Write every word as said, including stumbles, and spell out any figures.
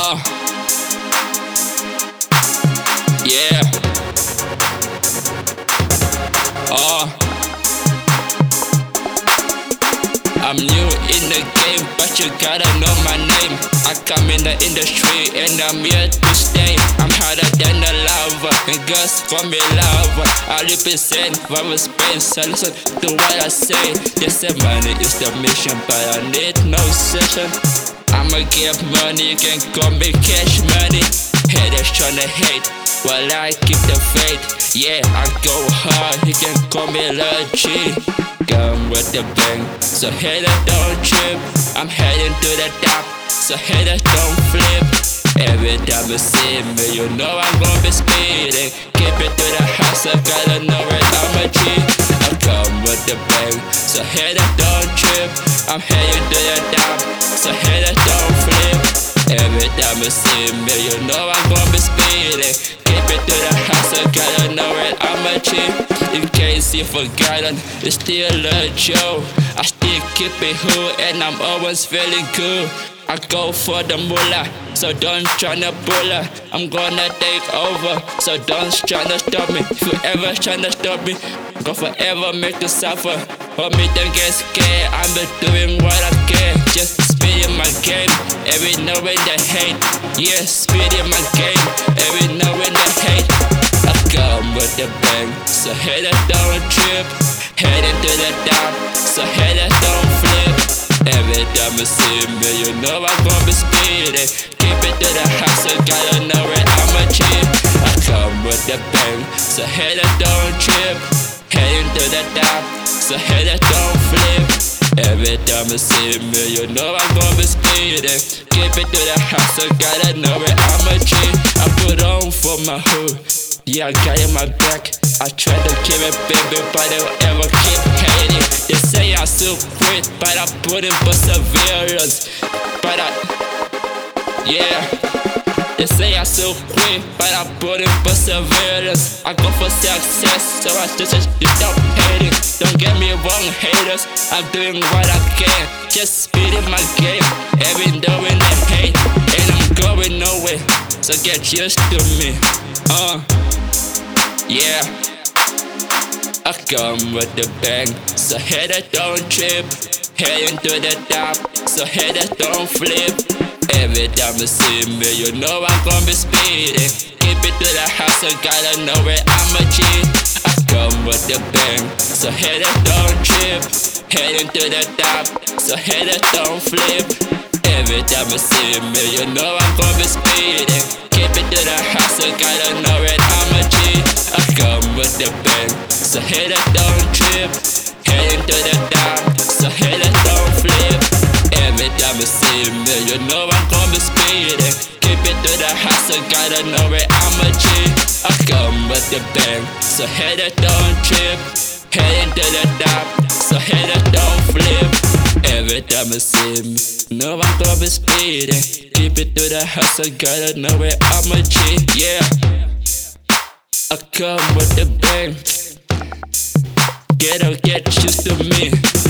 Uh, yeah. Uh, I'm new in the game, but you gotta know my name. I come in the industry and I'm here to stay. I'm harder than the lava, and girls call me lava. I represent from Spain, so listen to what I say. They say money is the mission, but I need no session. I'ma give money, you can call me cash money. Haters tryna hate, while I keep the faith. Yeah, I go hard, you can call me Lil G. Come with the bang, so haters don't trip. I'm heading to the top, so haters don't flip. Every time you see me, you know I'm gonna be speeding. Keep it to the house, I gotta know where I'm a G. I come with the bang, so haters don't trip. I'm heading to the top, so haters don't flip. Every time you see me, you know I'm gonna be speeding. Keep it to the house, I gotta know where I'm a G. In case you forgotten, it's still a Joe. I still keep it hood and I'm always feeling good. I go for the moolah, so don't tryna pull her. I'm gonna take over, so don't tryna stop me. If you ever tryna stop me, go forever make you suffer. Homie, don't get scared, I'm just doing what I can. Just speeding my game, every now and the hate. Yeah, speeding my game, every now and the hate. I come with the bang, so haters don't trip. Heading to the top, so haters don't flip. Every time you see me, you know I'm gonna be speeding. Keep it to the house, I gotta know where I'm a G. I come with the bang, so haters don't trip. Heading to the top, so haters don't flip. Every time you see me, you know I'm gonna be speeding. Keep it to the house, I gotta know where I'm a G. I put on for my hood, yeah, I got in my back. I try to keep it baby, but they will ever keep hating. They say I'm so quick, but I put in perseverance. But I, yeah. They say I'm so quick, but I put in perseverance. I go for success, so I just stop hating. Don't get me wrong, haters, I'm doing what I can. Just speeding my game, every now and the hate. And I'm going nowhere, so get used to me. Uh, yeah. I come with the bang, so haters don't trip. Heading to the top, so haters don't flip. Every time you see me, you know I'm gonna be speeding. Keep it to the house, I gotta know where I'm a G. I come with the bang, so haters don't trip. Heading to the top, so haters don't flip. Every time you see me, you know I'm gonna be speeding. Keep it to the house, I gotta know where I'm a G. I come with the bang, so haters don't trip. Heading to the top, so haters don't flip. Every time you see me, you know I'm gonna be speeding. Keep it to the house, I gotta know where I'm a G. I come with the bang, so haters don't trip. Heading to the top, so haters don't flip. Every time you see me, you know I'm gonna be speeding. Keep it to the house, I gotta know where I'm a G. Yeah, I come with the bang. Get out, get used to me.